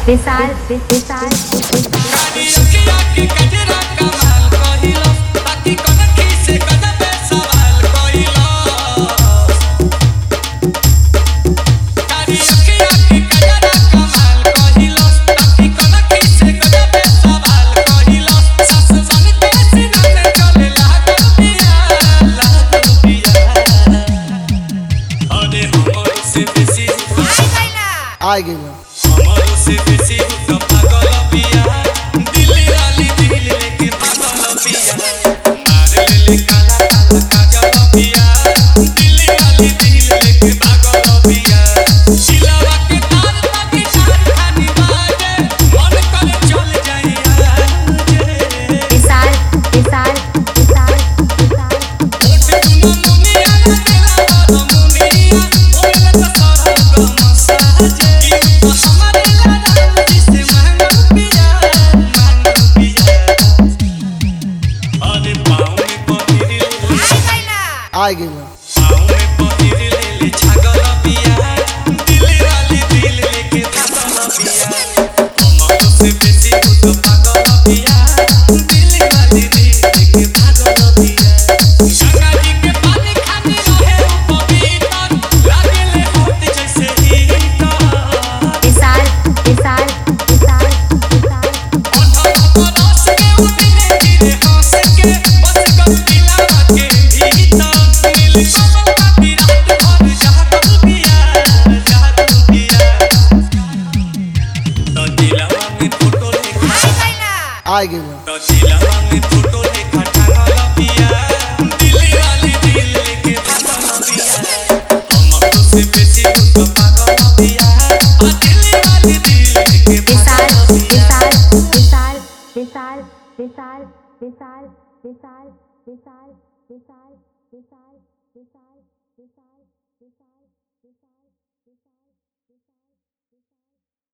विशाल विशाल काली अखिया के कजरा कमाल कहिलो ताकि कनखी से कदबे सवाल कहिलो काली अखिया के कजरा कमाल कहिलो ताकि कनखी से कदबे सवाल कहिलो सस बन के सीना में चले लागल बिया अरे हमर से बेसी आ गइल हमरो से बेसी तो पागल पिया दिल्ली वाली दिल लेके पागल पिया मार ले काला काला काजल पिया दिल्ली वाली दिल लेके पागल पिया सिलावा के तार ताकि तार खानी बाजे मन करे चल जाइया विशाल विशाल विशाल विशाल ओठ दुनो मुनिया तेरा बड़ मुनिया ओले तो सारा गम साजे ई हमारे लाल जिसे मांग पिया अरे पाँव में पतिरी आ गइल पाँव में पतिरी ले ले छागल पिया दिल्ली वाली दिल लेके पागल पिया हमरो से बेसी तो पागल पिया दिल्ली वाली दिल लेके पागल पिया गंगा जी के पानी खानी रहे पवित्र लागले होत जैसे हीटर विशाल विशाल विशाल विशाल रस के उड़ने गिरे हंस के बस गतिला के भीतर नील कमल का विराट भर जागल पिया तो दिलवा में फोटो लेखा आ गइल तो दिलवा में फोटो लेखा टांगल पिया दिल्ली वाली दिल लेके पागल पिया हमरो से बेसी तो पागल पिया दिल्ली वाली दिल लेके विशाल पागल पिया विशाल विशाल विशाल विशाल विशाल विशाल विशाल विशाल विशाल विशाल विशाल विशाल विशाल विशाल विशाल